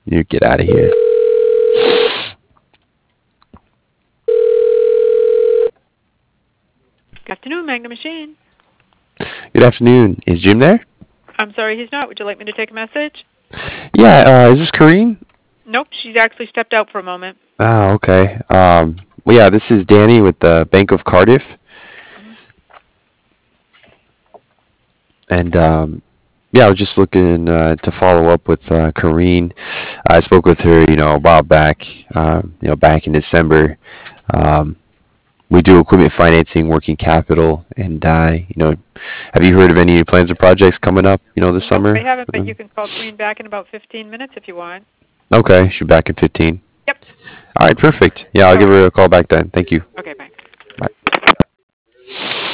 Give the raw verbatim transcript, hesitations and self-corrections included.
You get out of here. Good afternoon, Magna Machine. Good afternoon. Is Jim there? I'm sorry he's not. Would you like me to take a message? Yeah, uh, is this Kareen? Nope, she's actually stepped out for a moment. Oh, okay. Um, well, yeah, this is Danny with the Bank of Cardiff. Mhm. And um, yeah, I was just looking uh, to follow up with uh, Kareen. I spoke with her, you know, a while back, um, you know, back in December. Um, we do equipment financing, working capital, and uh, you know, have you heard of any plans or projects coming up, you know, this Nope, I summer? haven't, but you Um, can call Green back in about fifteen minutes if you want. okay, she's back in fifteen. Yep. All right, perfect. Yeah, I'll All give right. her a call back then. Thank you. Okay, bye. Bye.